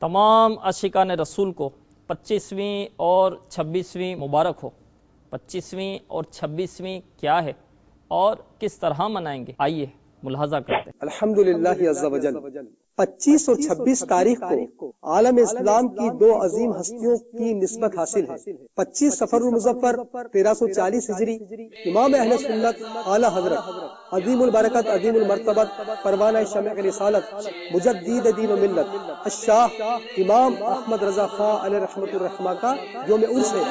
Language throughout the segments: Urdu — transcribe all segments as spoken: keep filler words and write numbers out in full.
تمام عاشقان رسول کو پچیسویں اور چھبیسویں مبارک ہو۔ پچیسویں اور چھبیسویں کیا ہے اور کس طرح منائیں گے، آئیے ملاحظہ کرتے ہیں۔ الحمدللہ عز و جل پچیس اور چھبیس تاریخ کو عالم اسلام کی دو عظیم ہستیوں کی نسبت حاصل ہے۔ پچیس صفر المظفر تیرہ سو چالیس ہجری امام اہل سنت اعلی حضرت عظیم البرکت عظیم المرتبت پروانہ شمع رسالت مجدد دین و ملت الشاہ امام احمد رضا خان علیہ رحمت الرحمہ کا یوم عرس ہے۔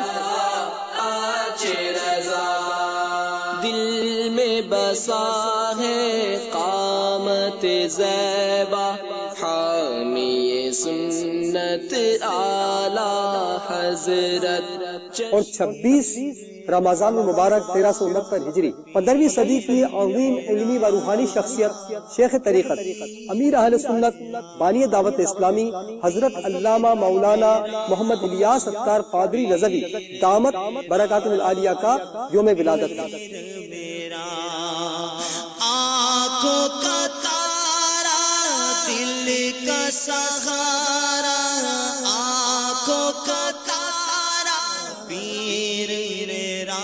دل میں بسا ہے قامت زیبا حامی سنت اعلی حضرت۔ اور چھبیس رمضان المبارک تیرہ سو انہتر ہجری پندرہویں صدی کی عظیم علمی و روحانی شخصیت شیخ طریقت امیر اہل سنت بانی دعوت اسلامی حضرت علامہ مولانا محمد الیاس اتار قادری رضوی دامت برکاتہ العالیہ کا یوم ولادت ہے۔ آنکھوں کا تارا دل کا سہارا، آنکھوں کا تارا پیر میرا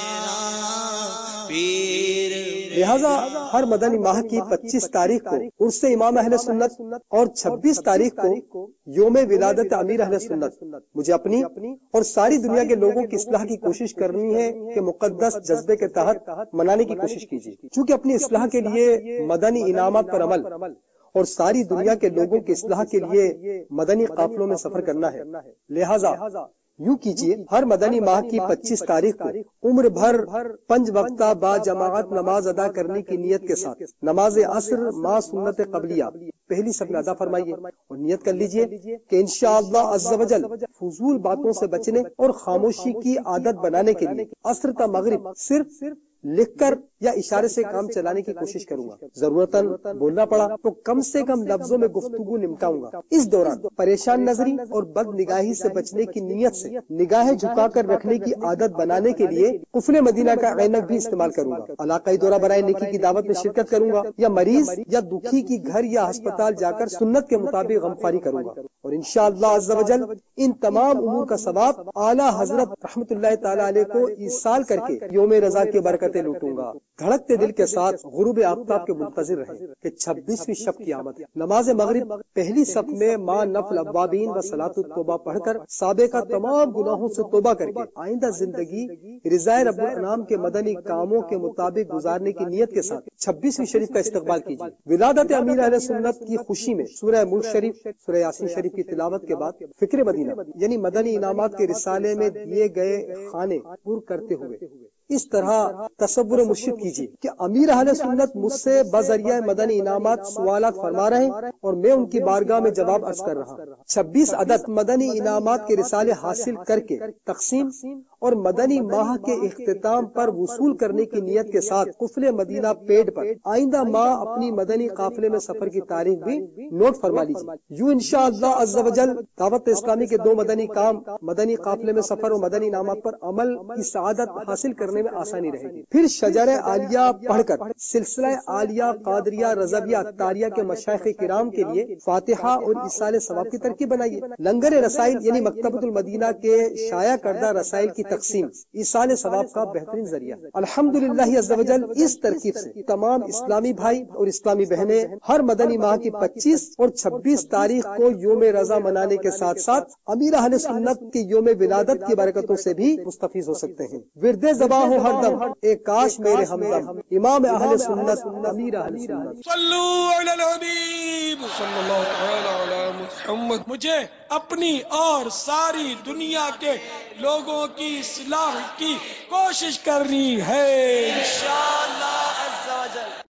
پیر۔ لہذا ہر مدنی ماہ کی پچیس تاریخ کو عرس امام اہل سنت اور چھبیس تاریخ کو یوم ولادت امیر اہل سنت مجھے اپنی اور ساری دنیا کے لوگوں کی اصلاح کی کوشش کرنی ہے کہ مقدس جذبے کے تحت منانے کی کوشش کیجیے، چونکہ اپنی اصلاح کے لیے مدنی انعامات پر عمل اور ساری دنیا کے لوگوں کی اصلاح کے لیے مدنی قافلوں میں سفر کرنا ہے۔ لہذا یوں کیجیے، ہر مدنی ماہ کی پچیس تاریخ کو عمر بھر پنج وقتہ با جماعت نماز ادا کرنے کی نیت کے ساتھ نماز عصر ما سنت قبلیہ پہلی صف میں ادا فرمائیے اور نیت کر لیجیے کہ انشاءاللہ عز و جل فضول باتوں سے بچنے اور خاموشی کی عادت بنانے کے لیے عصر تا مغرب صرف لکھ کر یا اشارے سے کام چلانے کی کوشش کروں گا۔ ضرورتاً بولنا پڑا تو کم سے کم لفظوں میں گفتگو نمٹاؤں گا۔ اس دوران پریشان نظری اور بد نگاہی سے بچنے کی نیت سے نگاہیں جھکا کر رکھنے کی عادت بنانے کے لیے قفل مدینہ کا عینک بھی استعمال کروں گا۔ علاقائی دورہ برائے نیکی کی دعوت میں شرکت کروں گا یا مریض یا دکھی کی گھر یا ہسپتال جا کر سنت کے مطابق غمخواری کروں گا، اور انشاءاللہ عز و جل ان تمام امور کا ثواب اعلی حضرت رحمت اللہ تعالی علیہ کو ایصال کر کے یوم رضا کی برکتیں لوٹوں گا۔ دھڑکتے دل کے ساتھ غروب آفتاب کے منتظر رہے کہ چھبیسویں شب کی آمد ہے۔ نماز مغرب پہلی صف میں ماں نفل اوابین و صلاۃ التوبہ پڑھ کر سابقہ تمام گناہوں سے توبہ کر کے آئندہ زندگی رضائے رب الانام کے مدنی کاموں کے مطابق گزارنے کی نیت کے ساتھ چھبیسویں شریف کا استقبال کیجیے۔ ولادت امیر اہل سنت کی خوشی میں سورہ ملک شریف سورہ یاسین شریف کی تلاوت کے بعد فکر مدینہ یعنی مدنی انعامات کے رسالے میں دیے گئے خانے پر کرتے ہوئے اس طرح تصور مرشد کیجیے کہ امیر اہل سنت مجھ سے بذریعہ مدنی انعامات سوالات فرما رہے ہیں اور میں ان کی بارگاہ میں جواب عرض کر رہا ہوں۔ چھبیس عدد مدنی انعامات کے رسالے حاصل کر کے تقسیم اور مدنی ماہ کے اختتام پر وصول کرنے کی نیت کے ساتھ قفل مدینہ پیڈ پر آئندہ ماہ اپنی مدنی قافلے میں سفر کی تاریخ بھی نوٹ فرما لیجیے۔ یوں انشاءاللہ عز و جل دعوت اسلامی کے دو مدنی کام مدنی قافلے میں سفر اور مدنی انعامات پر عمل کی سعادت حاصل کرنے میں آسانی رہے گی۔ پھر شجر عالیہ پڑھ کر سلسلہ عالیہ قادریہ رضویہ اتاریہ کے مشائخ کرام کے لیے فاتحہ اور ایصال ثواب کی ترکیب بنائیے۔ لنگر رسائل یعنی مکتبۃ المدینہ کے شائع کردہ رسائل کی تقسیم ایصال ثواب کا بہترین ذریعہ ہے۔ الحمدللہ عز و جل اس ترکیب سے تمام اسلامی بھائی اور اسلامی بہنیں ہر مدنی ماہ کی پچیس اور چھبیس تاریخ کو یوم رضا منانے کے ساتھ ساتھ امیر اہل سنت کی یوم ولادت کی برکتوں سے بھی مستفیض ہو سکتے ہیں۔ ورد زباں ہو ہر دم اے کاش میرے ہمدم امام اہل سنت امیر اہل سنت۔ صلو علی الحبیب صلی اللہ تعالی علی محمد۔ مجھے اپنی اور ساری دنیا کے لوگوں کی اصلاح کی کوشش کرنی ہے انشاءاللہ عز و جل۔